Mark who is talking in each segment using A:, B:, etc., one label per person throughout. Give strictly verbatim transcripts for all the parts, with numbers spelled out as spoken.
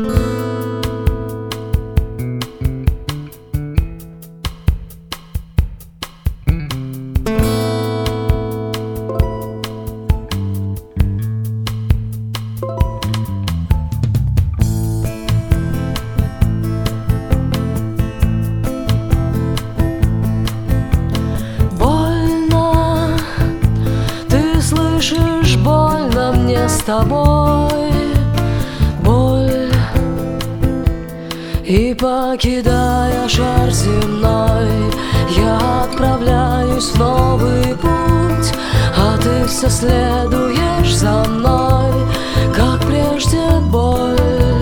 A: Слышишь, больно мне с тобой, боль. И покидая шар земной, я отправляюсь в новый путь, а ты все следуешь за мной, как прежде боль.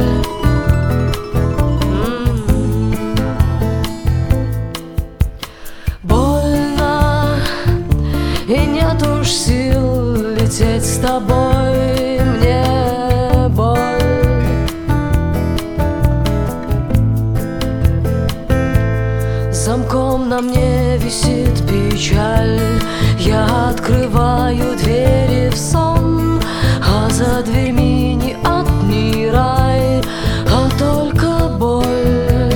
A: Больно, и нет уж сил лететь с тобой, мне боль. Замком на мне висит печаль, я открываю двери в сон, а за дверьми не ад, не рай, а только боль.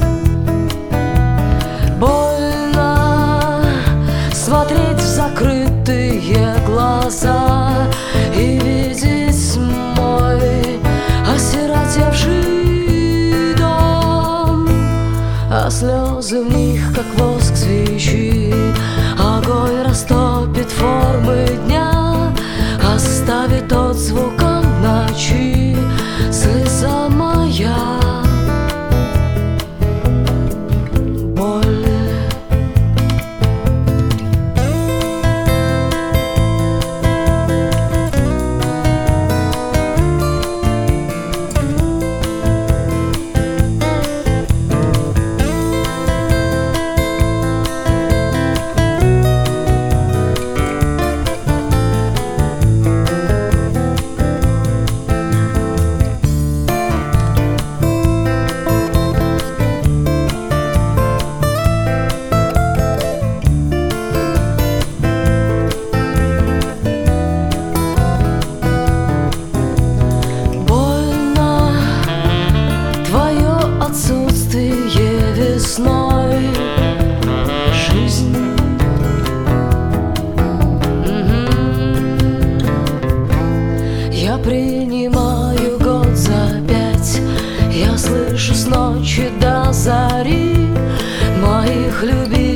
A: Больно смотреть в закрытые глаза и видеть мой осиротевший дом, а слезы в них, как воск свечи, огонь растопит формы дня, оставит отзвуком ночи слеза моя. Отсутствие весной, жизнь. Mm-hmm. Я принимаю год за пять, я слышу с ночи до зари моих любимых